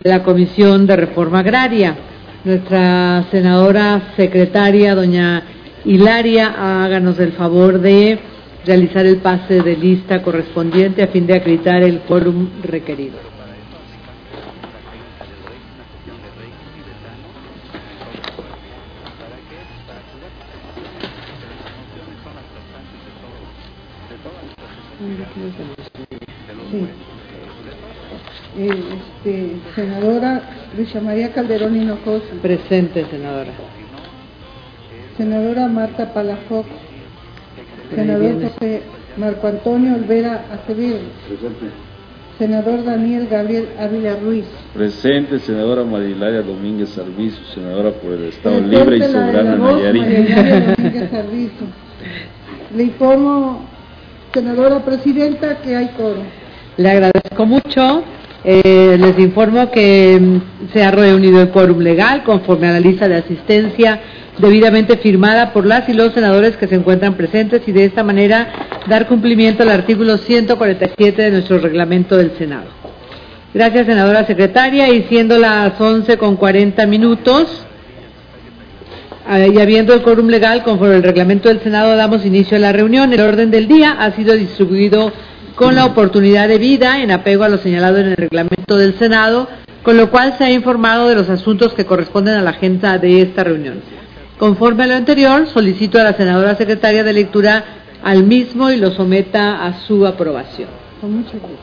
de la Comisión de Reforma Agraria. Nuestra senadora secretaria, doña Hilaria, háganos el favor de realizar el pase de lista correspondiente a fin de acreditar el quórum requerido. Sí. Senadora Luisa María Calderón Hinojosa. Presente, senadora. Senadora Marta Palafox. Senador José Marco Antonio Olvera Acevedo. Presente. Senador Daniel Gabriel Ávila Ruiz. Presente. Senadora María Hilaria Domínguez Arvizu, senadora por el Estado Libre y Soberano de Nayarit. María Hilaria Domínguez Arvizu. Le informo, senadora presidenta, que hay quórum. Le agradezco mucho. Les informo que se ha reunido el quórum legal conforme a la lista de asistencia debidamente firmada por las y los senadores que se encuentran presentes, y de esta manera dar cumplimiento al artículo 147 de nuestro reglamento del Senado. Gracias, senadora secretaria, y siendo las 11:40 y habiendo el quórum legal conforme al reglamento del Senado, damos inicio a la reunión. El orden del día ha sido distribuido con la oportunidad debida en apego a lo señalado en el reglamento del Senado, con lo cual se ha informado de los asuntos que corresponden a la agenda de esta reunión. Conforme a lo anterior, solicito a la senadora secretaria de lectura al mismo y lo someta a su aprobación. Con mucho gusto.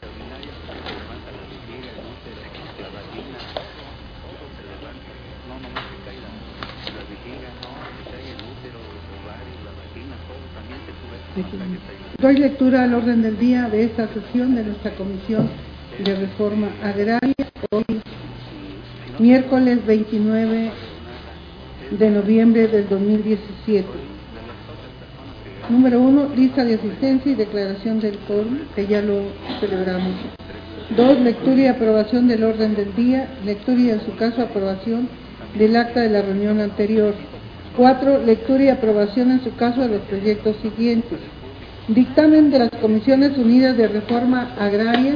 Doy lectura al orden del día de esta sesión de nuestra Comisión de Reforma Agraria, hoy, miércoles 29 de noviembre del 2017. Número 1, lista de asistencia y declaración del quórum, que ya lo celebramos. 2, lectura y aprobación del orden del día, lectura y en su caso aprobación del acta de la reunión anterior. 4, lectura y aprobación en su caso de los proyectos siguientes. Dictamen de las Comisiones Unidas de Reforma Agraria,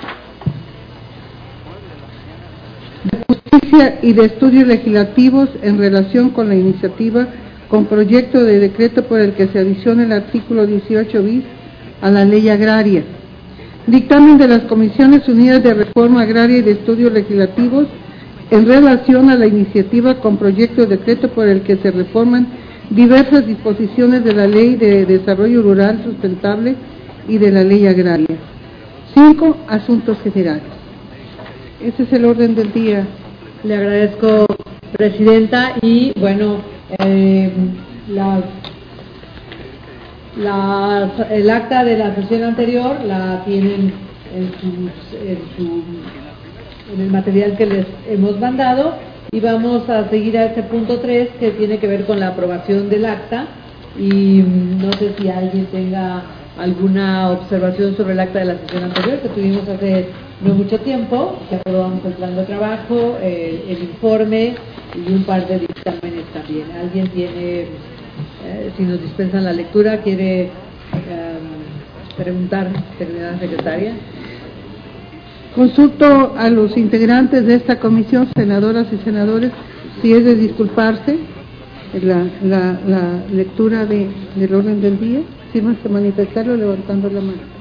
de Justicia y de Estudios Legislativos en relación con la iniciativa con proyecto de decreto por el que se adiciona el artículo 18 bis a la Ley Agraria. Dictamen de las Comisiones Unidas de Reforma Agraria y de Estudios Legislativos en relación a la iniciativa con proyecto de decreto por el que se reforman diversas disposiciones de la Ley de Desarrollo Rural Sustentable y de la Ley Agraria. 5, asuntos generales. Ese es el orden del día. Le agradezco, presidenta, y bueno, el acta de la sesión anterior la tienen en el material que les hemos mandado, y vamos a seguir a este punto 3, que tiene que ver con la aprobación del acta, y no sé si alguien tenga alguna observación sobre el acta de la sesión anterior que tuvimos hace no mucho tiempo, que aprobamos el plan de trabajo, el informe y un par de dictámenes también. ¿Alguien tiene, si nos dispensan la lectura, quiere preguntar, señora secretaria? Consulto a los integrantes de esta comisión, senadoras y senadores, si es de disculparse la lectura del orden del día, si más que manifestarlo levantando la mano.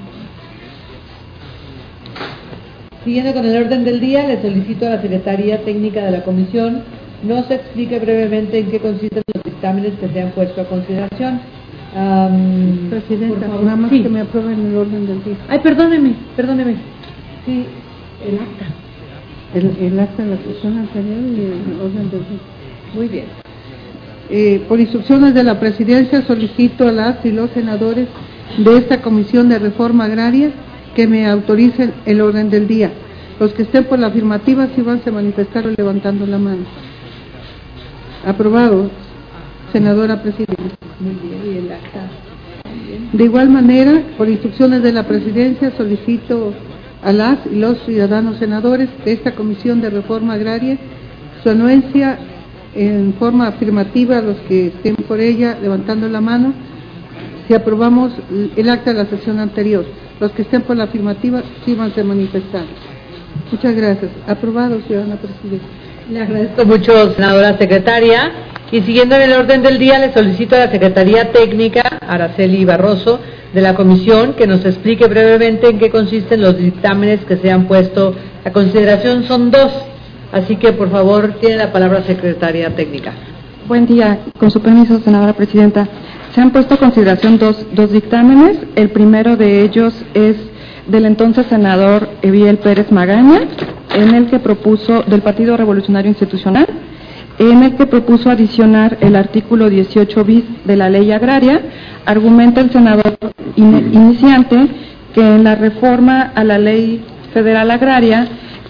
Siguiendo con el orden del día, le solicito a la Secretaría Técnica de la Comisión nos explique brevemente en qué consisten los dictámenes que se han puesto a consideración. Presidenta, por favor. nada más Sí. que me aprueben el orden del día. Ay, perdóneme. Sí, el acta. El acta de la sesión anterior y el orden del día. Muy bien. Por instrucciones de la Presidencia, solicito a las y los senadores de esta Comisión de Reforma Agraria que me autoricen el orden del día. Los que estén por la afirmativa, si van a manifestar levantando la mano. Aprobado, senadora presidenta. Muy bien, y el acta también. De igual manera, por instrucciones de la Presidencia, solicito a las y los ciudadanos senadores de esta Comisión de Reforma Agraria su anuencia en forma afirmativa a los que estén por ella levantando la mano si aprobamos el acta de la sesión anterior. Los que estén por la afirmativa, sí van a manifestar. Muchas gracias. Aprobado, ciudadana presidenta. Le agradezco mucho, senadora secretaria. Y siguiendo en el orden del día, le solicito a la Secretaría Técnica, Araceli Barroso, de la Comisión, que nos explique brevemente en qué consisten los dictámenes que se han puesto a consideración. Son 2, así que por favor tiene la palabra Secretaría Técnica. Buen día, con su permiso, senadora presidenta. Se han puesto a consideración dos dictámenes. El primero de ellos es del entonces senador Eviel Pérez Magaña, en el que propuso, del Partido Revolucionario Institucional, en el que propuso adicionar el artículo 18 bis de la Ley Agraria. Argumenta el senador iniciante que en la reforma a la Ley Federal Agraria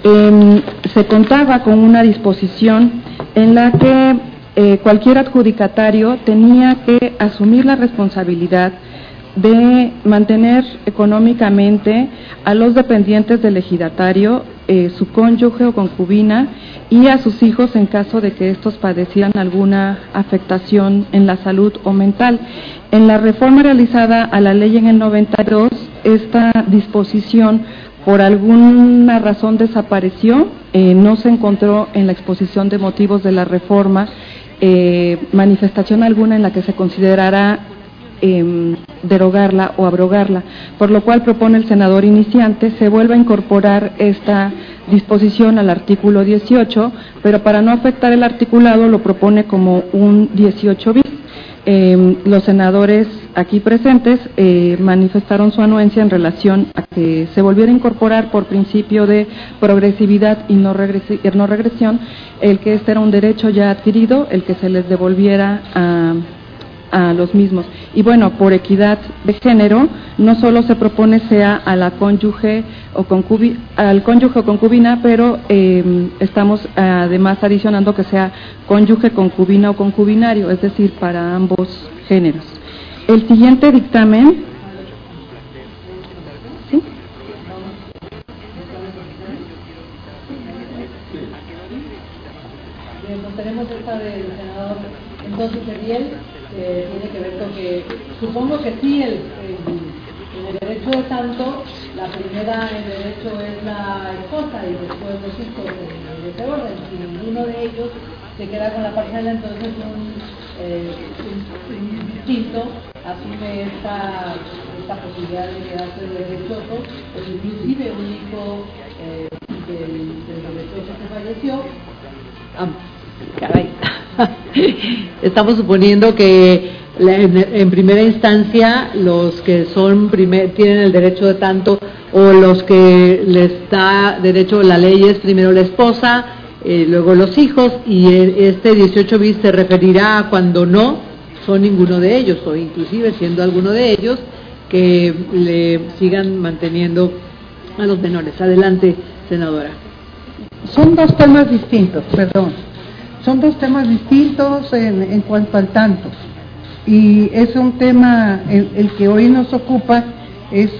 se contaba con una disposición en la que cualquier adjudicatario tenía que asumir la responsabilidad de mantener económicamente a los dependientes del ejidatario, su cónyuge o concubina, y a sus hijos en caso de que estos padecieran alguna afectación en la salud o mental. En la reforma realizada a la ley en el 92, esta disposición por alguna razón desapareció, no se encontró en la exposición de motivos de la reforma manifestación alguna en la que se considerara derogarla o abrogarla, por lo cual propone el senador iniciante se vuelva a incorporar esta disposición al artículo 18, pero para no afectar el articulado lo propone como un 18 bis. Los senadores aquí presentes manifestaron su anuencia en relación a que se volviera a incorporar por principio de progresividad y no regresión, el que este era un derecho ya adquirido, el que se les devolviera a los mismos. Y bueno, por equidad de género, no solo se propone sea a la cónyuge o al cónyuge o concubina, pero estamos además adicionando que sea cónyuge, concubina o concubinario, es decir, para ambos géneros. El siguiente dictamen, ¿sí? Bien, pues tenemos esta del senador entonces Eviel, que tiene que ver con que, supongo que sí, en el derecho de tanto, la primera en derecho es la esposa y después los hijos de ese orden. Si ninguno de ellos se queda con la parcela, entonces un distinto asume esta posibilidad de quedarse derechoso, pues inclusive un hijo del derechoso que falleció. Caray. Estamos suponiendo que en primera instancia los que son tienen el derecho de tanto, o los que les da derecho la ley es primero la esposa, luego los hijos, y este 18 bis se referirá a cuando no son ninguno de ellos, o inclusive siendo alguno de ellos, que le sigan manteniendo a los menores. Adelante, senadora. Son dos temas distintos, son dos temas distintos en cuanto al tanto, y es un tema el que hoy nos ocupa que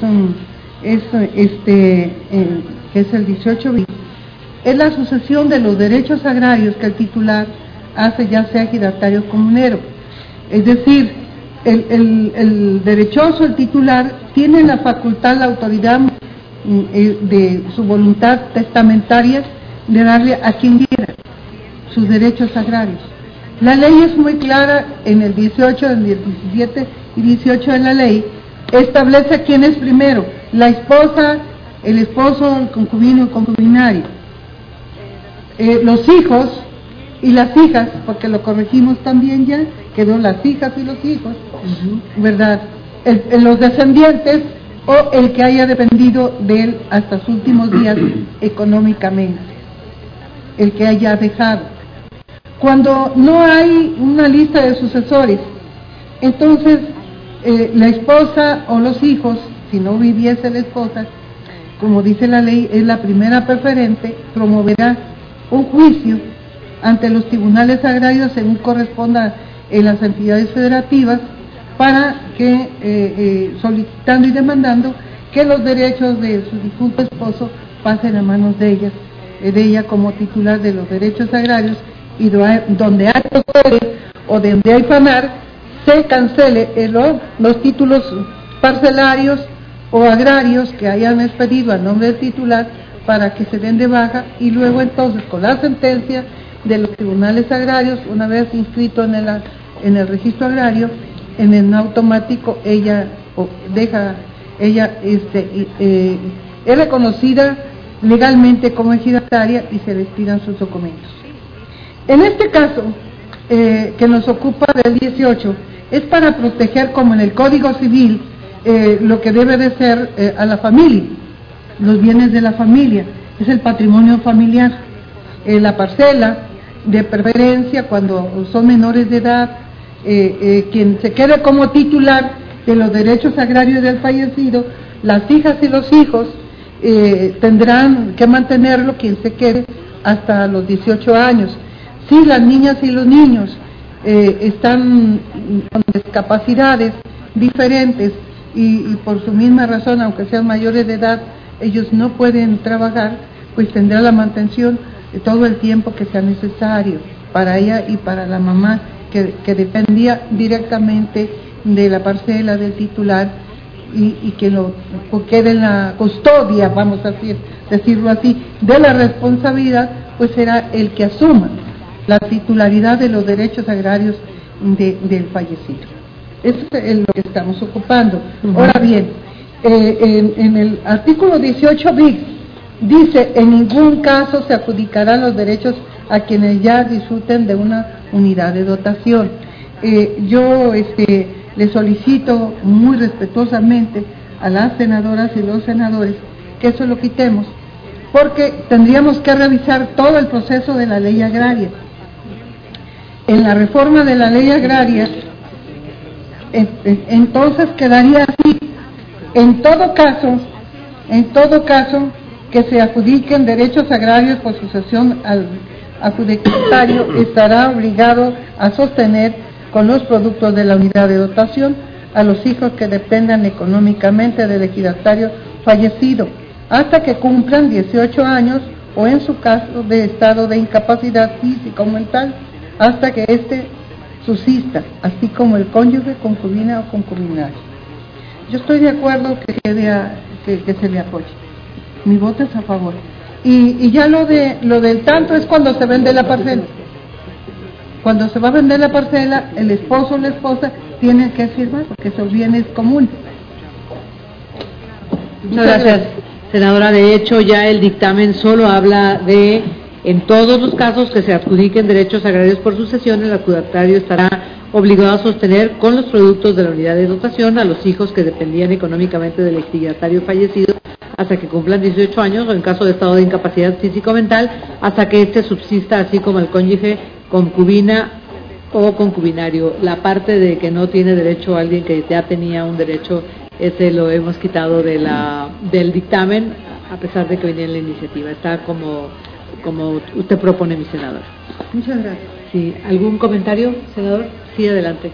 es el 18 bis, es la sucesión de los derechos agrarios que el titular hace, ya sea ejidatario o comunero. Es decir, el derechoso, el titular, tiene la facultad, la autoridad de su voluntad testamentaria de darle a quien quiera sus derechos agrarios. La ley es muy clara en el 18, en el 17 y 18 de la ley, establece quién es primero, la esposa, el esposo, el concubino y concubinario, los hijos y las hijas, porque lo corregimos también ya, quedó las hijas y los hijos, ¿verdad? Los descendientes o el que haya dependido de él hasta sus últimos días económicamente, el que haya dejado. Cuando no hay una lista de sucesores, entonces la esposa o los hijos, si no viviese la esposa, como dice la ley, es la primera preferente, promoverá un juicio ante los tribunales agrarios según corresponda en las entidades federativas, para que, solicitando y demandando que los derechos de su difunto esposo pasen a manos de ella como titular de los derechos agrarios, y donde hay poseres o donde hay fanar, se cancele los títulos parcelarios o agrarios que hayan expedido a nombre del titular para que se den de baja, y luego entonces con la sentencia de los tribunales agrarios, una vez inscrito en el registro agrario, en el automático ella es reconocida legalmente como ejidataria y se le expidan sus documentos. En este caso, que nos ocupa del 18, es para proteger, como en el Código Civil, lo que debe de ser a la familia, los bienes de la familia, es el patrimonio familiar, la parcela, de preferencia cuando son menores de edad, quien se quede como titular de los derechos agrarios del fallecido, las hijas y los hijos tendrán que mantenerlo, quien se quede hasta los 18 años. Si las niñas y los niños están con discapacidades diferentes y por su misma razón, aunque sean mayores de edad, ellos no pueden trabajar, pues tendrá la mantención todo el tiempo que sea necesario para ella y para la mamá que dependía directamente de la parcela del titular y que quede en la custodia, vamos a decirlo así, de la responsabilidad, pues será el que asuma la titularidad de los derechos agrarios del fallecido. Eso es lo que estamos ocupando. Ahora bien, en el artículo 18 bis dice: en ningún caso se adjudicarán los derechos a quienes ya disfruten de una unidad de dotación. Yo le solicito muy respetuosamente a las senadoras y los senadores que eso lo quitemos, porque tendríamos que revisar todo el proceso de la ley agraria. En la reforma de la ley agraria, entonces quedaría así: en todo caso que se adjudiquen derechos agrarios por sucesión al adjudicatario, estará obligado a sostener con los productos de la unidad de dotación a los hijos que dependan económicamente del ejidatario fallecido hasta que cumplan 18 años o, en su caso de estado de incapacidad física o mental, hasta que éste subsista, así como el cónyuge, concubina o concubinario. Yo estoy de acuerdo que se le apoye. Mi voto es a favor. Y ya lo del tanto es cuando se vende la parcela. Cuando se va a vender la parcela, el esposo o la esposa tienen que firmar, porque esos bienes comunes. Muchas gracias, senadora. De hecho, ya el dictamen solo habla de: en todos los casos que se adjudiquen derechos agrarios por sucesión, el adjudicatario estará obligado a sostener con los productos de la unidad de dotación a los hijos que dependían económicamente del ejidatario fallecido hasta que cumplan 18 años, o en caso de estado de incapacidad físico-mental, hasta que éste subsista, así como el cónyuge, concubina o concubinario. La parte de que no tiene derecho a alguien que ya tenía un derecho, ese lo hemos quitado del dictamen, a pesar de que venía en la iniciativa. Está como usted propone, mi senador. Muchas gracias. Sí, ¿algún comentario, senador? Sí, adelante.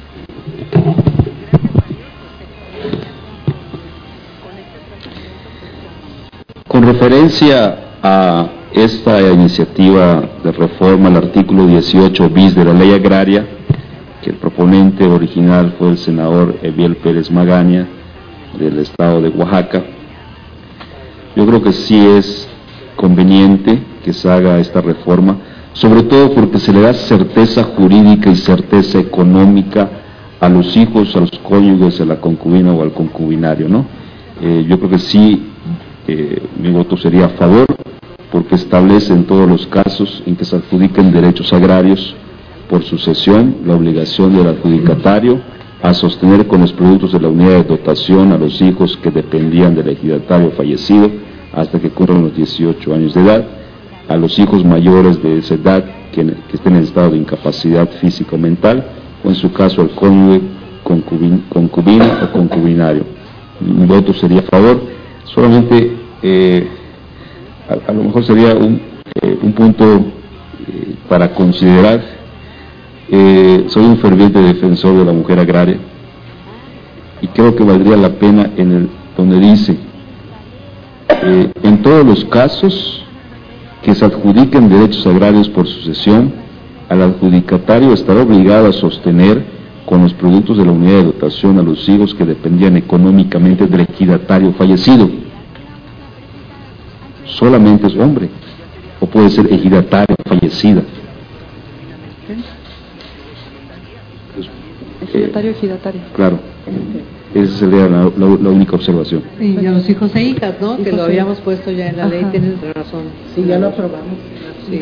Con referencia a esta iniciativa de reforma al artículo 18 bis de la ley agraria, que el proponente original fue el senador Eviel Pérez Magaña, del estado de Oaxaca, yo creo que sí es conveniente que se haga esta reforma, sobre todo porque se le da certeza jurídica y certeza económica a los hijos, a los cónyuges, a la concubina o al concubinario, ¿no? Yo creo que sí, mi voto sería a favor, porque establece en todos los casos en que se adjudiquen derechos agrarios por sucesión la obligación del adjudicatario a sostener con los productos de la unidad de dotación a los hijos que dependían del ejidatario fallecido hasta que cumplan los 18 años de edad, a los hijos mayores de esa edad que estén en estado de incapacidad física o mental, o en su caso al cónyuge, concubina o concubinario. Mi voto sería a favor. Solamente a lo mejor sería un punto para considerar. Soy un ferviente defensor de la mujer agraria y creo que valdría la pena donde dice en todos los casos que se adjudiquen derechos agrarios por sucesión, al adjudicatario estará obligado a sostener con los productos de la unidad de dotación a los hijos que dependían económicamente del ejidatario fallecido. solamente es hombre, o puede ser ejidataria fallecida. Ejidatario, ejidataria. Claro, esa sería la única observación. Y a los hijos e hijas, ¿no? Que lo habíamos puesto ya en la ley, tienes razón. Sí, ya lo aprobamos. Sí.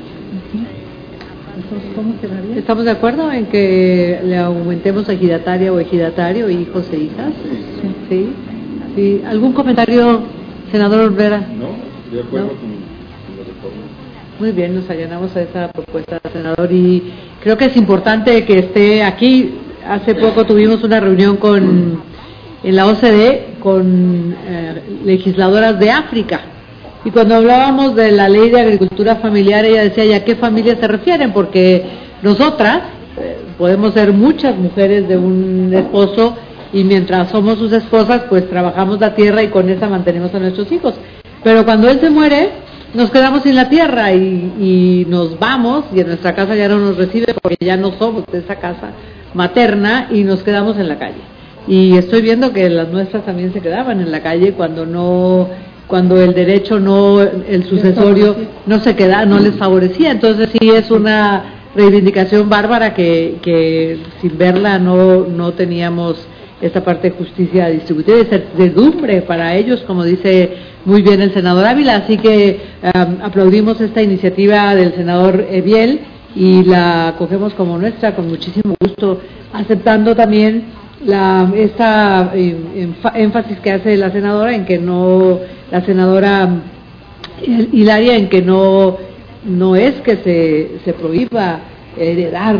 Entonces, ¿cómo quedaría? ¿Estamos de acuerdo en que le aumentemos a ejidataria o ejidatario, hijos e hijas? Sí. Sí. ¿Algún comentario, senador Olvera? No, de acuerdo con la reforma. Muy bien, nos allanamos a esa propuesta, senador, y creo que es importante que esté aquí. Hace poco tuvimos una reunión en la OCDE con legisladoras de África, y cuando hablábamos de la ley de agricultura familiar, ella decía, ¿y a qué familias se refieren? Porque nosotras podemos ser muchas mujeres de un esposo, y mientras somos sus esposas, pues trabajamos la tierra y con esa mantenemos a nuestros hijos. Pero cuando él se muere, nos quedamos sin la tierra y nos vamos, y en nuestra casa ya no nos recibe porque ya no somos de esa casa materna, y nos quedamos en la calle. Y estoy viendo que las nuestras también se quedaban en la calle cuando el derecho el sucesorio no les favorecía. Entonces sí es una reivindicación bárbara que sin verla no teníamos esta parte de justicia distributiva y certidumbre para ellos, como dice muy bien el senador Ávila. Así que aplaudimos esta iniciativa del senador Eviel y la acogemos como nuestra con muchísimo gusto, aceptando también esta énfasis que hace la senadora la senadora Hilaria, en que no es que se prohíba heredar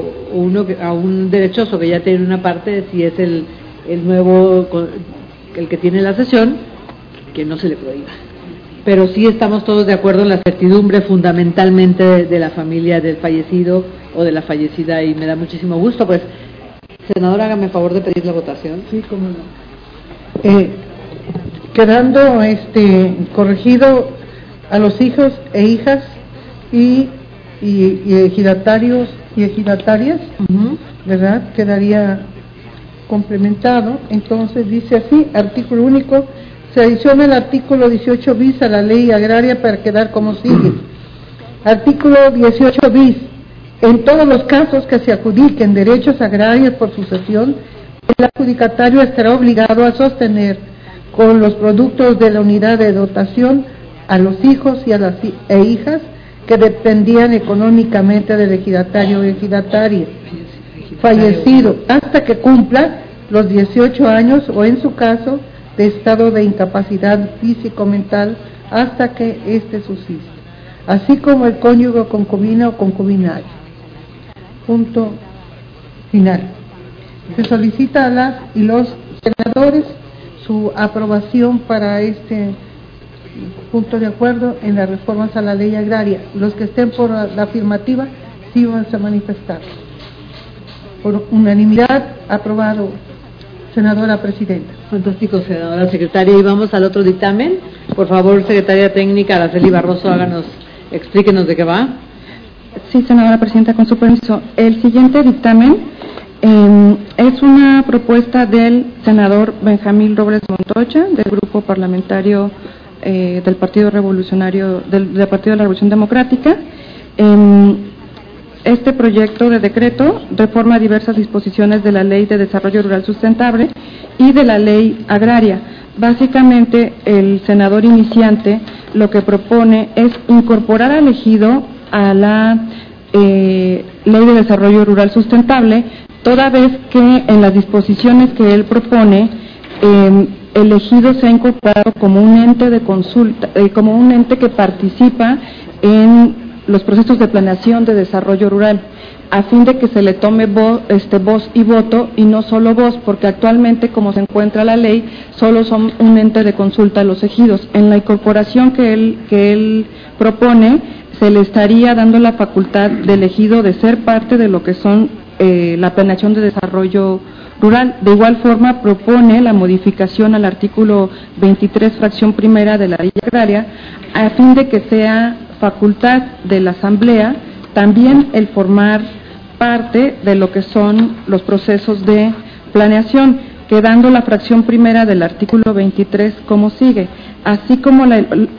a un derechoso que ya tiene una parte, si es el nuevo, el que tiene la cesión, que no se le prohíba. Pero sí estamos todos de acuerdo en la certidumbre fundamentalmente de la familia del fallecido o de la fallecida, y me da muchísimo gusto. Pues, senador, hágame el favor de pedir la votación. Sí, cómo no. Quedando corregido a los hijos e hijas y ejidatarios y ejidatarias, ¿verdad? Quedaría complementado. Entonces dice así: artículo único, se adiciona el artículo 18 bis a la ley agraria para quedar como sigue. Artículo 18 bis. En todos los casos que se adjudiquen derechos agrarios por sucesión, el adjudicatario estará obligado a sostener con los productos de la unidad de dotación a los hijos y a las hijas que dependían económicamente del ejidatario o ejidataria fallecido hasta que cumpla los 18 años, o en su caso de estado de incapacidad físico-mental hasta que éste subsista, así como el cónyuge, concubina o concubinario. Punto final. Se solicita a las y los senadores su aprobación para este punto de acuerdo en las reformas a la ley agraria. Los que estén por la afirmativa sí van a manifestar. Por unanimidad, aprobado, senadora presidenta. Fantástico, senadora secretaria. Y vamos al otro dictamen. Por favor, secretaria técnica Araceli Barroso, explíquenos de qué va. Sí, senadora presidenta, con su permiso. El siguiente dictamen es una propuesta del senador Benjamín Robles Montoya, del grupo parlamentario del Partido Revolucionario, del Partido de la Revolución Democrática. Este proyecto de decreto reforma diversas disposiciones de la Ley de Desarrollo Rural Sustentable y de la Ley Agraria. Básicamente, el senador iniciante lo que propone es incorporar al ejido a la Ley de Desarrollo Rural Sustentable, toda vez que en las disposiciones que él propone, el ejido se ha incorporado como un ente de consulta, como un ente que participa en los procesos de planeación de desarrollo rural, a fin de que se le tome voz y voto, y no solo voz, porque actualmente, como se encuentra la ley, solo son un ente de consulta a los ejidos. En la incorporación que él propone, se le estaría dando la facultad del ejido de ser parte de lo que son la planeación de desarrollo rural. De igual forma, propone la modificación al artículo 23, fracción primera de la ley agraria, a fin de que sea facultad de la Asamblea también el formar parte de lo que son los procesos de planeación, quedando la fracción primera del artículo 23 como sigue: así como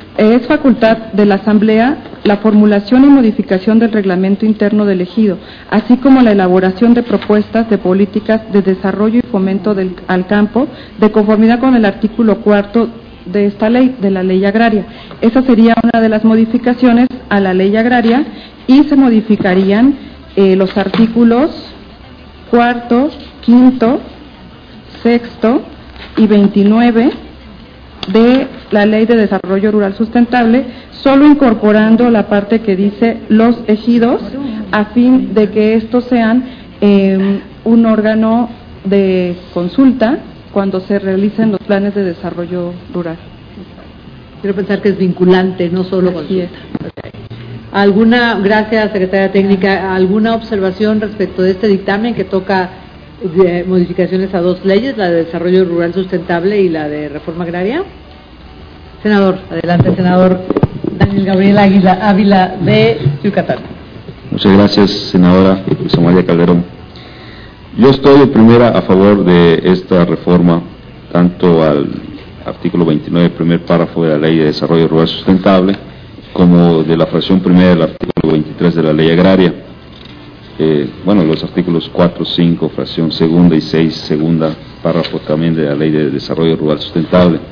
Es facultad de la Asamblea la formulación y modificación del reglamento interno del ejido, así como la elaboración de propuestas de políticas de desarrollo y fomento al campo, de conformidad con el artículo 4 de esta ley, de la ley agraria. Esa sería una de las modificaciones a la ley agraria, y se modificarían los artículos 4, 5, 6 y 29 de la Ley de Desarrollo Rural Sustentable, solo incorporando la parte que dice los ejidos, a fin de que estos sean un órgano de consulta cuando se realicen los planes de desarrollo rural. Quiero pensar que es vinculante, no solo consulta. Okay. Gracias, secretaria técnica, ¿alguna observación respecto de este dictamen que toca modificaciones a dos leyes, la de desarrollo rural sustentable y la de reforma agraria? Senador, adelante, senador Daniel Gabriel Ávila de Yucatán. Muchas gracias, senadora Luisa María Calderón. Yo estoy en primera a favor de esta reforma, tanto al artículo 29, primer párrafo de la Ley de Desarrollo Rural Sustentable, como de la fracción primera del artículo 23 de la Ley Agraria. Los artículos 4, 5, fracción segunda y 6, segunda párrafo también de la Ley de Desarrollo Rural Sustentable.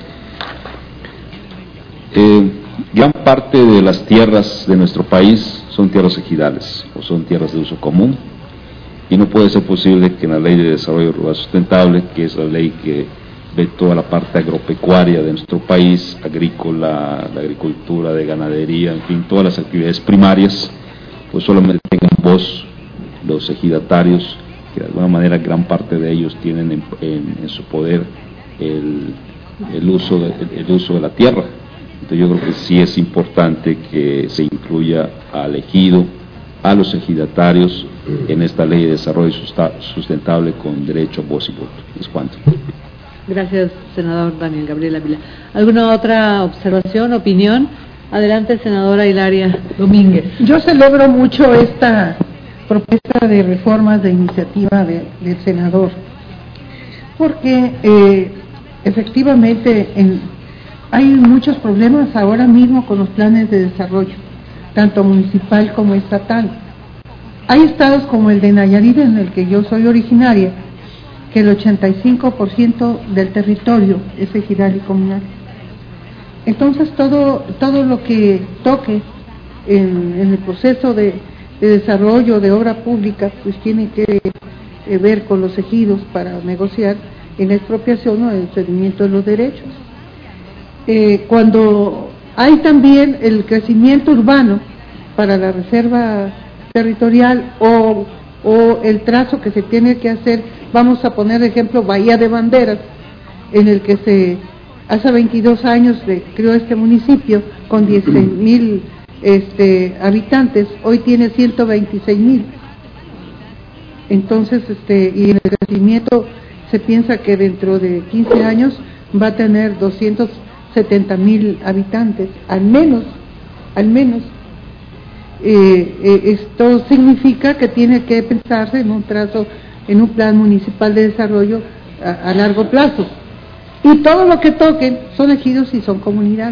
Gran parte de las tierras de nuestro país son tierras ejidales o son tierras de uso común, y no puede ser posible que en la Ley de Desarrollo Rural Sustentable, que es la ley que ve toda la parte agropecuaria de nuestro país, agrícola, de agricultura, de ganadería, en fin, todas las actividades primarias, pues solamente tengan voz los ejidatarios, que de alguna manera gran parte de ellos tienen en su poder el uso de la tierra. Entonces yo creo que sí es importante que se incluya al ejido, a los ejidatarios en esta ley de desarrollo sustentable con derecho a voz y voto. Es cuanto. Gracias, senador Daniel Gabriel Ávila. ¿Alguna otra observación, opinión? Adelante, senadora Hilaria Domínguez. Yo celebro mucho esta propuesta de reformas de iniciativa del senador, porque efectivamente hay muchos problemas ahora mismo con los planes de desarrollo, tanto municipal como estatal. Hay estados como el de Nayarit, en el que yo soy originaria, que el 85% del territorio es ejidal y comunal. Entonces todo lo que toque en el proceso de desarrollo de obra pública, pues tiene que ver con los ejidos para negociar en la expropiación o en el cedimiento de los derechos. Cuando hay también el crecimiento urbano para la reserva territorial o el trazo que se tiene que hacer, vamos a poner ejemplo Bahía de Banderas, en el que hace 22 años se creó este municipio con 16,000 habitantes, hoy tiene 126,000. Entonces, y en el crecimiento se piensa que dentro de 15 años va a tener 270,000 habitantes, al menos. Esto significa que tiene que pensarse en un trazo, en un plan municipal de desarrollo a largo plazo. Y todo lo que toquen son ejidos y son comunidades.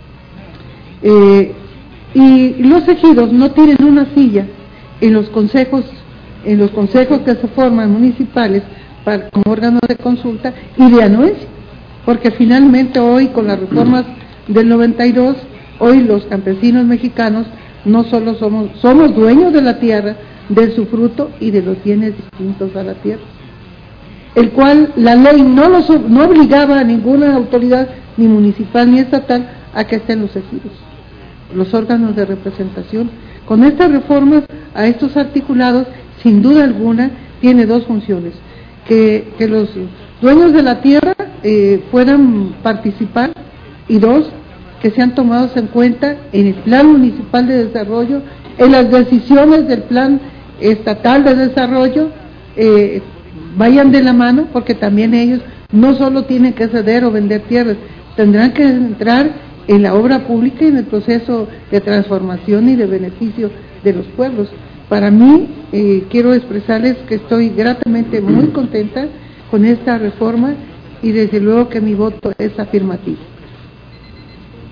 Y los ejidos no tienen una silla en los consejos que se forman municipales como órganos de consulta y de anuencia, porque finalmente hoy con las reformas del 92, hoy los campesinos mexicanos no solo somos dueños de la tierra, de su fruto y de los bienes distintos a la tierra, el cual la ley no obligaba a ninguna autoridad, ni municipal ni estatal, a que estén los ejidos, los órganos de representación. Con estas reformas a estos articulados, sin duda alguna, tiene dos funciones: que los dueños de la tierra puedan participar, y dos, que sean tomados en cuenta en el plan municipal de desarrollo, en las decisiones del plan estatal de desarrollo, vayan de la mano, porque también ellos no solo tienen que ceder o vender tierras, tendrán que entrar en la obra pública y en el proceso de transformación y de beneficio de los pueblos. Para mí, quiero expresarles que estoy gratamente muy contenta con esta reforma y desde luego que mi voto es afirmativo.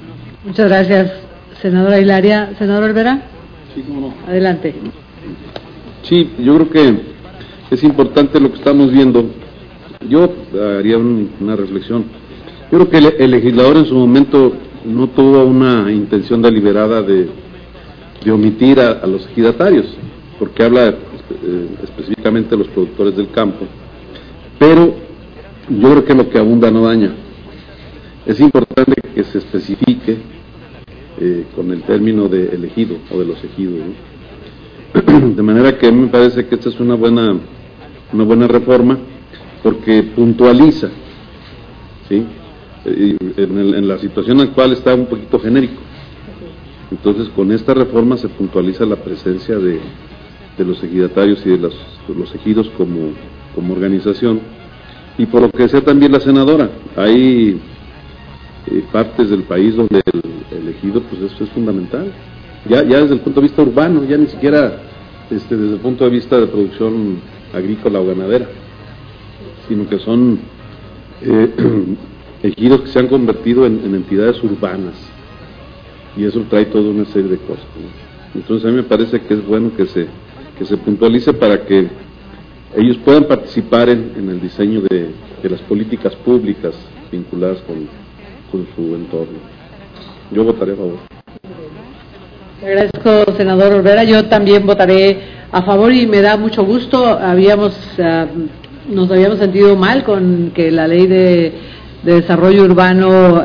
Muchas gracias, senadora Hilaria. Senador Olvera. Sí, cómo no. Adelante. Sí, yo creo que es importante lo que estamos viendo. Yo haría una reflexión. Yo creo que el legislador en su momento no tuvo una intención deliberada de omitir a los ejidatarios, porque habla específicamente de los productores del campo, pero yo creo que lo que abunda no daña. Es importante que se especifique con el término de elegido o de los ejidos, ¿no? De manera que a mí me parece que esta es una buena reforma, porque puntualiza, ¿sí? En la situación actual está un poquito genérico. Entonces, con esta reforma se puntualiza la presencia de los ejidatarios y de los ejidos como organización. Y por lo que decía también la senadora, hay partes del país donde el ejido, pues eso es fundamental. Ya desde el punto de vista urbano, ya ni siquiera desde el punto de vista de producción agrícola o ganadera, sino que son ejidos que se han convertido en entidades urbanas, y eso trae toda una serie de cosas, ¿no? Entonces a mí me parece que es bueno que se puntualice para que ellos puedan participar en el diseño de las políticas públicas vinculadas con su entorno. Yo votaré a favor. Le agradezco, senador Olvera. Yo también votaré a favor y me da mucho gusto. Nos habíamos sentido mal con que la ley de desarrollo urbano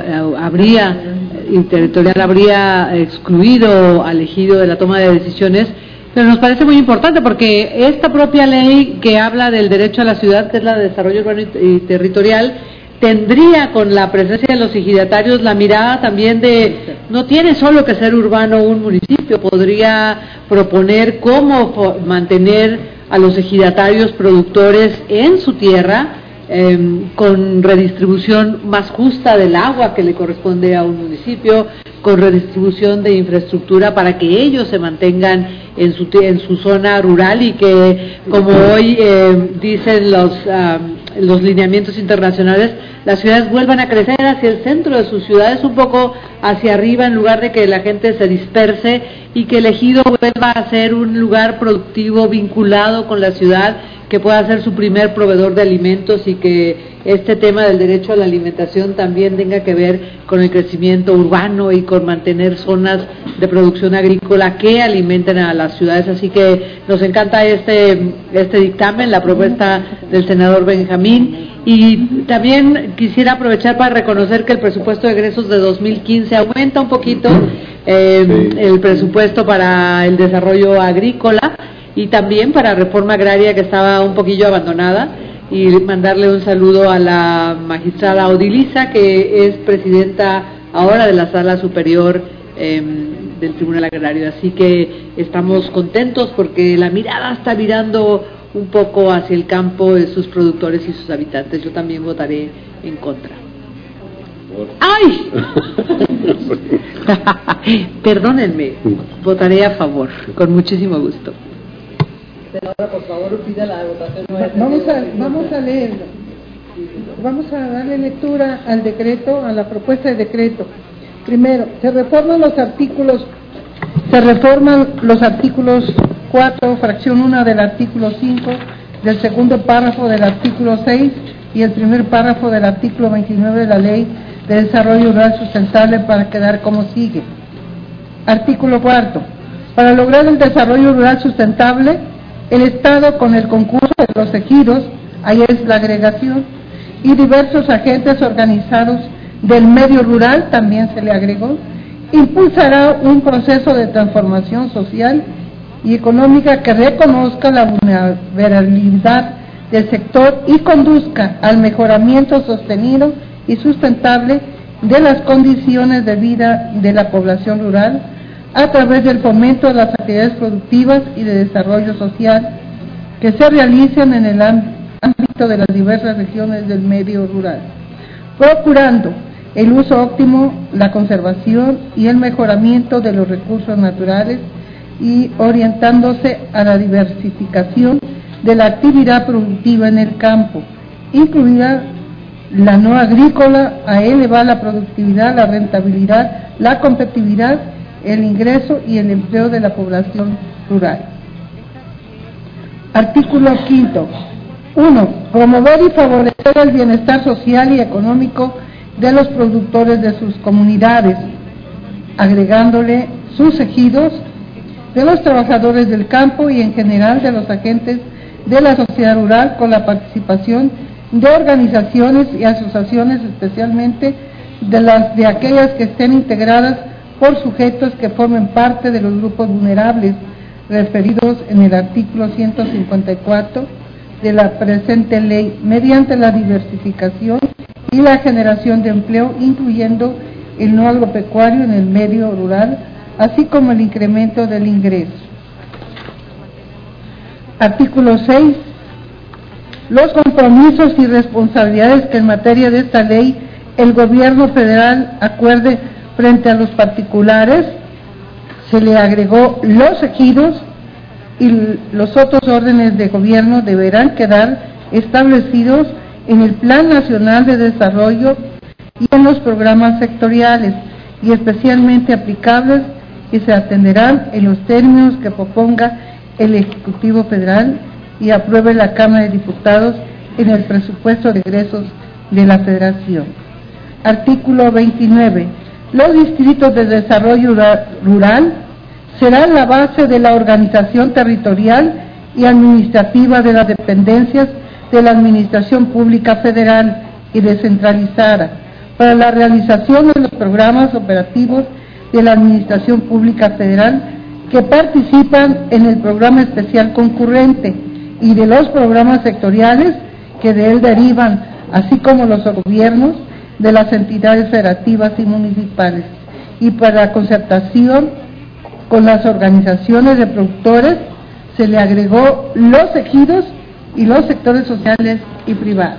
territorial habría excluido al ejido de la toma de decisiones, pero nos parece muy importante porque esta propia ley que habla del derecho a la ciudad, que es la de desarrollo urbano y territorial, tendría con la presencia de los ejidatarios la mirada también de, no tiene solo que ser urbano un municipio, podría proponer cómo mantener a los ejidatarios productores en su tierra, con redistribución más justa del agua que le corresponde a un municipio, con redistribución de infraestructura para que ellos se mantengan en su zona rural y que, como hoy dicen los lineamientos internacionales, las ciudades vuelvan a crecer hacia el centro de sus ciudades, un poco hacia arriba, en lugar de que la gente se disperse, y que el ejido vuelva a ser un lugar productivo vinculado con la ciudad, que pueda ser su primer proveedor de alimentos, y que este tema del derecho a la alimentación también tenga que ver con el crecimiento urbano y con mantener zonas de producción agrícola que alimenten a las ciudades. Así que nos encanta este dictamen, la propuesta del senador Benjamín. Y también quisiera aprovechar para reconocer que el presupuesto de egresos de 2015 aumenta un poquito el presupuesto para el desarrollo agrícola y también para reforma agraria, que estaba un poquillo abandonada, y mandarle un saludo a la magistrada Odilisa, que es presidenta ahora de la Sala Superior del Tribunal Agrario. Así que estamos contentos porque la mirada está mirando un poco hacia el campo de sus productores y sus habitantes. Yo también votaré en contra. ¡Ay! Perdónenme, votaré a favor, con muchísimo gusto. Senadora, por favor, pida la votación. Vamos a leerlo. Vamos a darle lectura al decreto, a la propuesta de decreto. Primero, se reforman los artículos 4, fracción 1 del artículo 5, del segundo párrafo del artículo 6 y el primer párrafo del artículo 29 de la Ley de Desarrollo Rural Sustentable para quedar como sigue. Artículo 4. Para lograr el desarrollo rural sustentable, el Estado, con el concurso de los ejidos, ahí es la agregación, y diversos agentes organizados del medio rural, también se le agregó, impulsará un proceso de transformación social y económica que reconozca la vulnerabilidad del sector y conduzca al mejoramiento sostenido y sustentable de las condiciones de vida de la población rural a través del fomento de las actividades productivas y de desarrollo social que se realicen en el ámbito de las diversas regiones del medio rural, procurando el uso óptimo, la conservación y el mejoramiento de los recursos naturales y orientándose a la diversificación de la actividad productiva en el campo, incluida la no agrícola, a elevar la productividad, la rentabilidad, la competitividad, el ingreso y el empleo de la población rural. Artículo 5. 1. Promover y favorecer el bienestar social y económico de los productores de sus comunidades, agregándole sus ejidos, de los trabajadores del campo y en general de los agentes de la sociedad rural, con la participación de organizaciones y asociaciones, especialmente de aquellas que estén integradas por sujetos que formen parte de los grupos vulnerables referidos en el artículo 154 de la presente ley, mediante la diversificación y la generación de empleo, incluyendo el no agropecuario en el medio rural, así como el incremento del ingreso. Artículo 6. Los compromisos y responsabilidades que en materia de esta ley el gobierno federal acuerde frente a los particulares, se le agregó los ejidos, y los otros órdenes de gobierno deberán quedar establecidos en el Plan Nacional de Desarrollo y en los programas sectoriales, y especialmente aplicables, y se atenderán en los términos que proponga el Ejecutivo Federal y apruebe la Cámara de Diputados en el presupuesto de egresos de la Federación. Artículo 29. Los distritos de desarrollo rural serán la base de la organización territorial y administrativa de las dependencias de la Administración Pública Federal y descentralizada para la realización de los programas operativos de la Administración Pública Federal que participan en el programa especial concurrente y de los programas sectoriales que de él derivan, así como los gobiernos de las entidades federativas y municipales, y para la concertación con las organizaciones de productores se le agregó los ejidos y los sectores sociales y privados.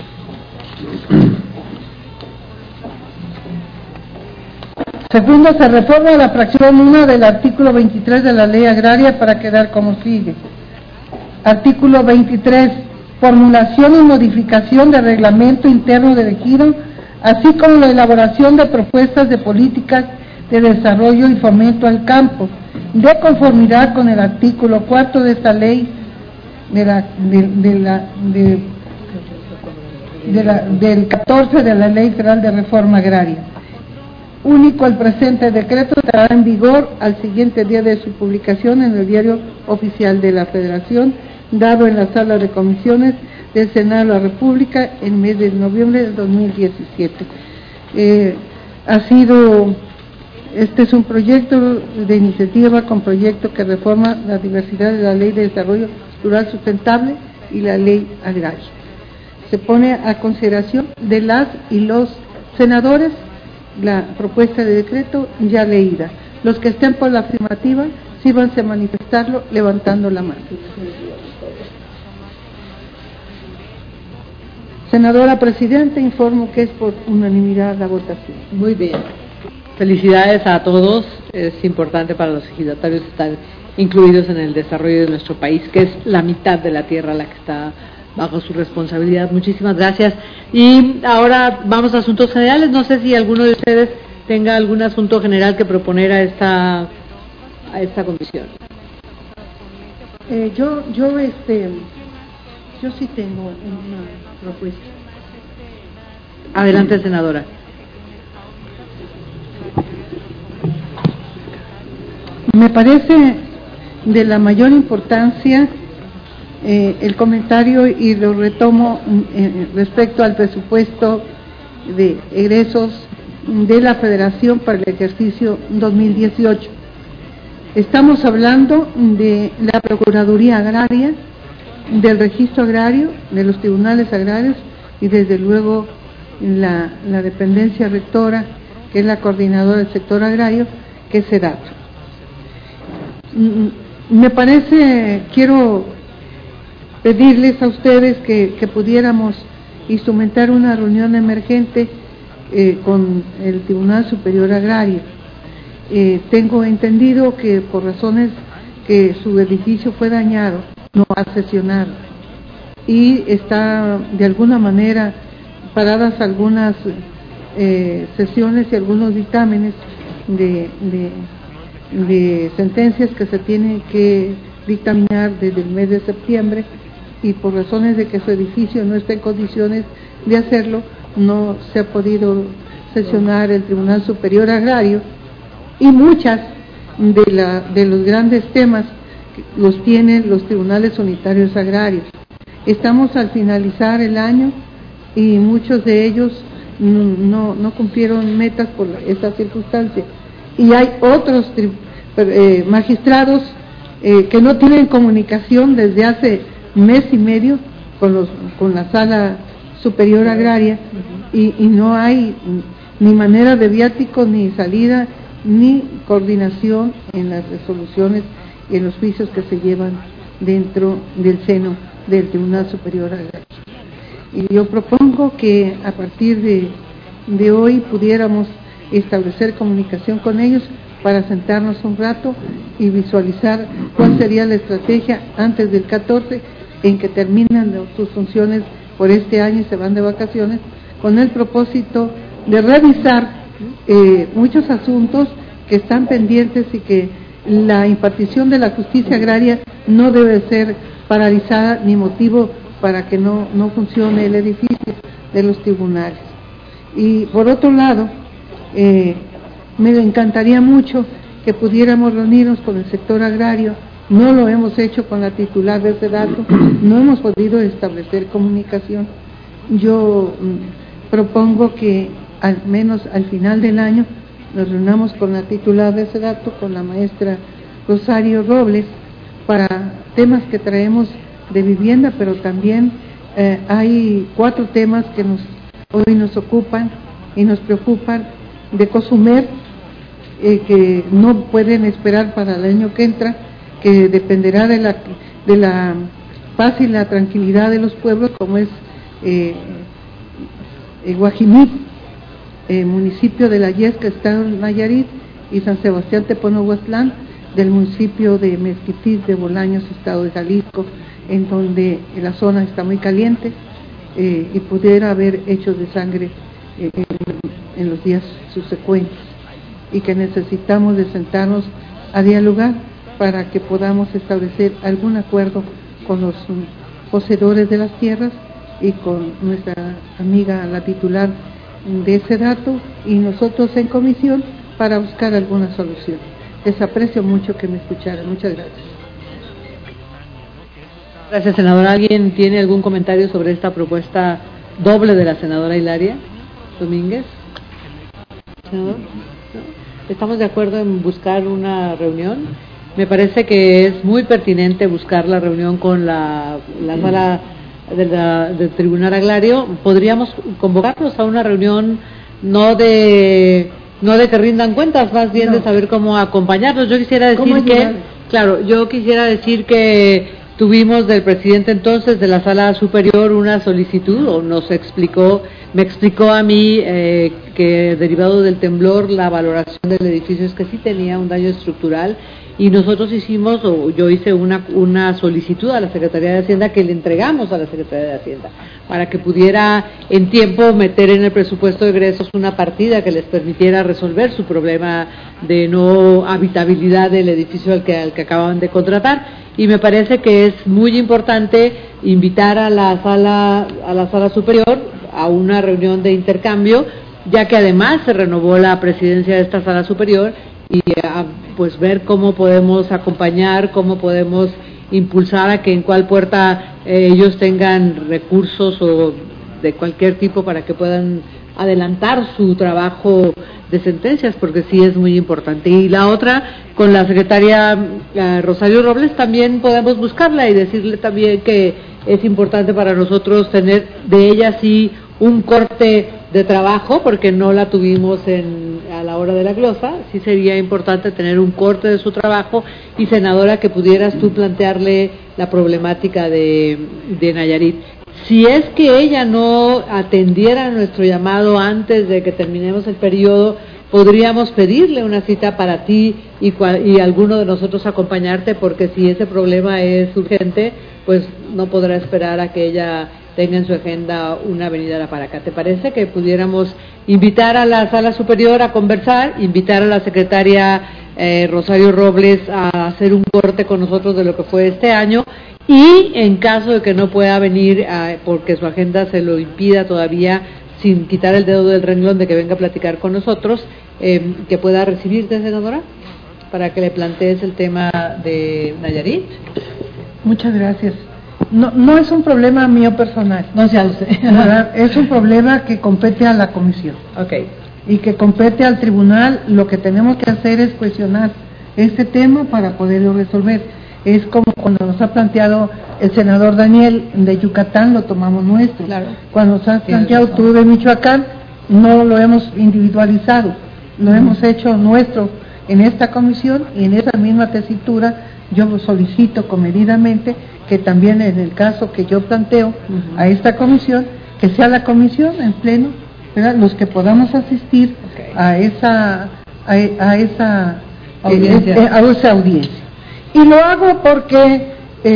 Segundo, se reforma la fracción 1 del artículo 23 de la Ley Agraria para quedar como sigue. Artículo 23. Formulación y modificación del reglamento interno del ejido, así como la elaboración de propuestas de políticas de desarrollo y fomento al campo, de conformidad con el artículo 4 de esta ley del 14 de la Ley Federal de Reforma Agraria. Único, el presente decreto estará en vigor al siguiente día de su publicación en el Diario Oficial de la Federación, dado en la Sala de Comisiones del Senado de la República en mes de noviembre del 2017. Este es un proyecto de iniciativa con proyecto que reforma la diversidad de la Ley de Desarrollo Rural Sustentable y la Ley Agraria. Se pone a consideración de las y los senadores la propuesta de decreto ya leída. Los que estén por la afirmativa, síbanse a manifestarlo levantando la mano. Senadora Presidenta, informo que es por unanimidad la votación. Muy bien. Felicidades a todos. Es importante para los ejidatarios estar incluidos en el desarrollo de nuestro país, que es la mitad de la tierra la que está bajo su responsabilidad. Muchísimas gracias. Y ahora vamos a asuntos generales. No sé si alguno de ustedes tenga algún asunto general que proponer a esta comisión. Yo sí tengo una propuesta. Adelante, senadora. Me parece de la mayor importancia el comentario, y lo retomo respecto al presupuesto de egresos de la Federación para el ejercicio 2018. Estamos hablando de la Procuraduría Agraria, del Registro Agrario, de los tribunales agrarios y desde luego la dependencia rectora, que es la coordinadora del sector agrario, que es SEDATO. Me parece, quiero pedirles a ustedes que pudiéramos instrumentar una reunión emergente con el Tribunal Superior Agrario. Tengo entendido que por razones que su edificio fue dañado, no ha sesionado y está de alguna manera paradas algunas sesiones y algunos dictámenes de sentencias que se tienen que dictaminar desde el mes de septiembre, y por razones de que su edificio no está en condiciones de hacerlo, no se ha podido sesionar el Tribunal Superior Agrario, y muchas de los grandes temas los tienen los tribunales unitarios agrarios. Estamos al finalizar el año y muchos de ellos no cumplieron metas por esta circunstancia, y hay otros magistrados que no tienen comunicación desde hace mes y medio con la Sala Superior Agraria, y no hay ni manera de viático, ni salida, ni coordinación en las resoluciones y en los juicios que se llevan dentro del seno del Tribunal Superior Agrario. Y yo propongo que a partir de hoy pudiéramos establecer comunicación con ellos para sentarnos un rato y visualizar cuál sería la estrategia antes del 14, en que terminan sus funciones por este año y se van de vacaciones, con el propósito de revisar muchos asuntos que están pendientes, y que la impartición de la justicia agraria no debe ser paralizada ni motivo para que no funcione el edificio de los tribunales. Y por otro lado, me encantaría mucho que pudiéramos reunirnos con el sector agrario. No lo hemos hecho con la titular de SEDATU, no hemos podido establecer comunicación. Yo propongo que al menos al final del año nos reunamos con la titular de SEDATU, con la maestra Rosario Robles, para temas que traemos de vivienda, pero también hay 4 temas que hoy nos ocupan y nos preocupan: de Cosumer, que no pueden esperar para el año que entra, que dependerá de la paz y la tranquilidad de los pueblos, como es Guajimí, municipio de La Yesca, estado en Nayarit, y San Sebastián Teponohuatlán, del municipio de Mezquitic de Bolaños, estado de Jalisco, en donde la zona está muy caliente y pudiera haber hechos de sangre en los días subsecuentes, y que necesitamos de sentarnos a dialogar para que podamos establecer algún acuerdo con los poseedores de las tierras y con nuestra amiga, la titular de SEDATU, y nosotros en comisión, para buscar alguna solución. Les aprecio mucho que me escucharan. Muchas gracias. Gracias, senadora. ¿Alguien tiene algún comentario sobre esta propuesta doble de la senadora Hilaria Domínguez? ¿Senador? ¿No? ¿Estamos de acuerdo en buscar una reunión? Me parece que es muy pertinente buscar la reunión con la sala del Tribunal Agrario. Podríamos convocarlos a una reunión no de que rindan cuentas, más bien de saber cómo acompañarlos. Yo quisiera decir que tuvimos del presidente entonces de la Sala Superior una solicitud, o me explicó a mí que derivado del temblor la valoración del edificio es que sí tenía un daño estructural, y nosotros yo hice una solicitud a la Secretaría de Hacienda, que le entregamos a la Secretaría de Hacienda, para que pudiera en tiempo meter en el presupuesto de egresos una partida que les permitiera resolver su problema de no habitabilidad del edificio al que acaban de contratar. Y me parece que es muy importante invitar a la sala superior a una reunión de intercambio, ya que además se renovó la presidencia de esta sala superior, y pues ver cómo podemos acompañar, cómo podemos impulsar a que en cuál puerta ellos tengan recursos o de cualquier tipo para que puedan adelantar su trabajo de sentencias, porque sí es muy importante. Y la otra, con la secretaria Rosario Robles, también podemos buscarla y decirle también que es importante para nosotros tener de ella sí un corte de trabajo, porque no la tuvimos a la hora de la glosa. Sí sería importante tener un corte de su trabajo. Y senadora, que pudieras tú plantearle la problemática de Nayarit. Si es que ella no atendiera nuestro llamado antes de que terminemos el periodo, podríamos pedirle una cita para ti y alguno de nosotros acompañarte, porque si ese problema es urgente, pues no podrá esperar a que ella tenga en su agenda una venida a la Paraca. ¿Te parece que pudiéramos invitar a la Sala Superior a conversar, invitar a la secretaria Rosario Robles a hacer un corte con nosotros de lo que fue este año, y en caso de que no pueda venir porque su agenda se lo impida todavía, sin quitar el dedo del renglón de que venga a platicar con nosotros, que pueda recibirte, senadora, para que le plantees el tema de Nayarit? Muchas gracias. No es un problema mío personal. No sea usted. Es un problema que compete a la comisión. Okay. Y que compete al tribunal. Lo que tenemos que hacer es cuestionar este tema para poderlo resolver. Es como cuando nos ha planteado el senador Daniel de Yucatán, lo tomamos nuestro. Claro. Cuando nos has planteado tú de Michoacán, no lo hemos individualizado, lo hemos hecho nuestro en esta comisión, y en esa misma tesitura yo solicito comedidamente que también en el caso que yo planteo a esta comisión, que sea la comisión en pleno, ¿verdad?, los que podamos asistir a esa audiencia. Y lo hago porque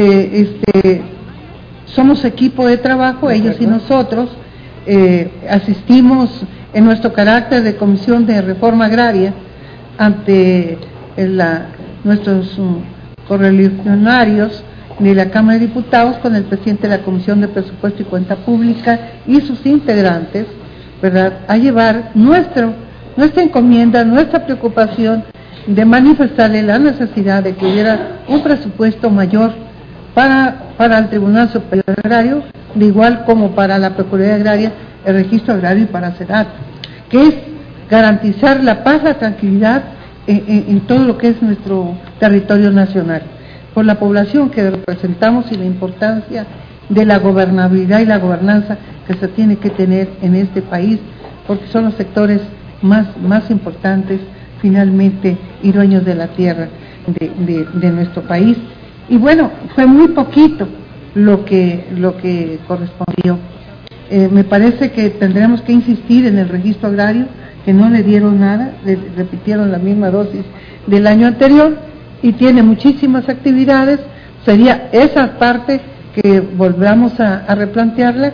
somos equipo de trabajo, ellos y nosotros, asistimos en nuestro carácter de Comisión de Reforma Agraria ante nuestros correligionarios de la Cámara de Diputados con el presidente de la Comisión de Presupuesto y Cuenta Pública y sus integrantes, ¿verdad?, a llevar nuestra encomienda, nuestra preocupación de manifestarle la necesidad de que hubiera un presupuesto mayor para el Tribunal Superior Agrario, de igual como para la Procuraduría Agraria, el Registro Agrario y para SEDATU, que es garantizar la paz, la tranquilidad en todo lo que es nuestro territorio nacional, por la población que representamos y la importancia de la gobernabilidad y la gobernanza que se tiene que tener en este país, porque son los sectores más importantes finalmente y dueños de la tierra de nuestro país. Y bueno, fue muy poquito lo que correspondió. Me parece que tendremos que insistir en el registro agrario, que no le dieron nada, le repitieron la misma dosis del año anterior, y tiene muchísimas actividades. Sería esa parte que volvamos a replantearla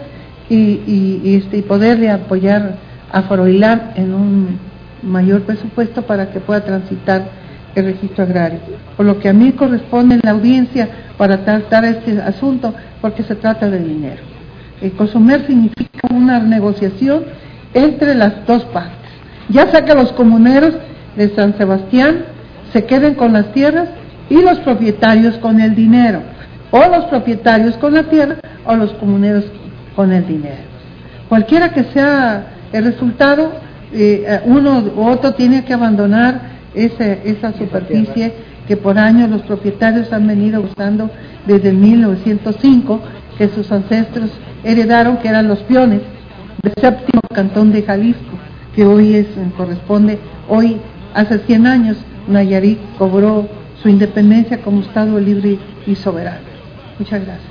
y poderle apoyar a Foroilán en un mayor presupuesto para que pueda transitar el registro agrario. Por lo que a mí corresponde en la audiencia para tratar este asunto, porque se trata de dinero. El COSUMER significa una negociación entre las dos partes, ya sea que los comuneros de San Sebastián se queden con las tierras y los propietarios con el dinero, o los propietarios con la tierra o los comuneros con el dinero. Cualquiera que sea el resultado, uno u otro tiene que abandonar esa superficie que por años los propietarios han venido usando desde 1905, que sus ancestros heredaron, que eran los peones del séptimo cantón de Jalisco, que hoy corresponde, hace 100 años, Nayarit cobró su independencia como Estado libre y soberano. Muchas gracias.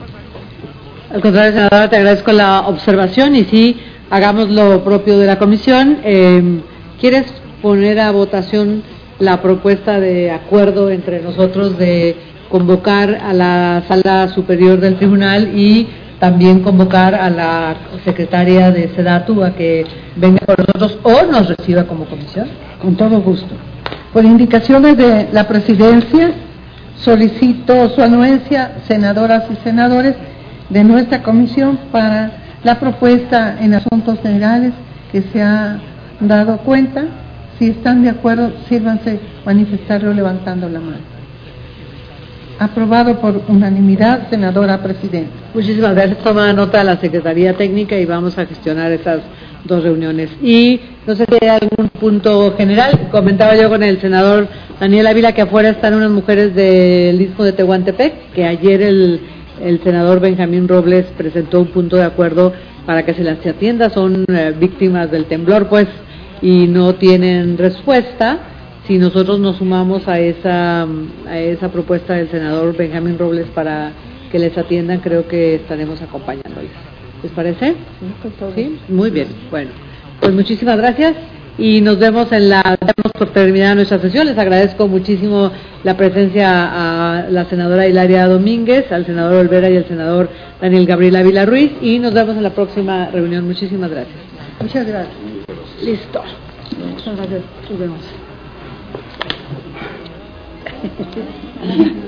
Al contrario, senadora, te agradezco la observación, y sí, hagamos lo propio de la comisión. ¿Quieres poner a votación la propuesta de acuerdo entre nosotros de convocar a la Sala Superior del Tribunal y también convocar a la secretaria de SEDATU a que venga con nosotros o nos reciba como comisión? Con todo gusto. Por indicaciones de la presidencia, solicito su anuencia, senadoras y senadores de nuestra comisión, para la propuesta en asuntos generales que se ha dado cuenta. Si están de acuerdo, sírvanse manifestarlo levantando la mano. Aprobado por unanimidad, senadora presidenta. Muchísimas gracias. Toma nota de la Secretaría Técnica y vamos a gestionar esas dos reuniones. Y no sé si hay algún punto general. Comentaba yo con el senador Daniel Ávila que afuera están unas mujeres del Istmo de Tehuantepec, que ayer el senador Benjamín Robles presentó un punto de acuerdo para que se las atienda. Son víctimas del temblor, pues, y no tienen respuesta. Si nosotros nos sumamos a esa propuesta del senador Benjamín Robles para que les atiendan, creo que estaremos acompañándoles. ¿Les parece? Sí, muy bien. Bueno, pues muchísimas gracias y nos vemos damos por terminada nuestra sesión. Les agradezco muchísimo la presencia a la senadora Hilaria Domínguez, al senador Olvera y al senador Daniel Gabriel Ávila Ruiz, y nos vemos en la próxima reunión. Muchísimas gracias. Muchas gracias. Listo. Muchas gracias. Nos vemos.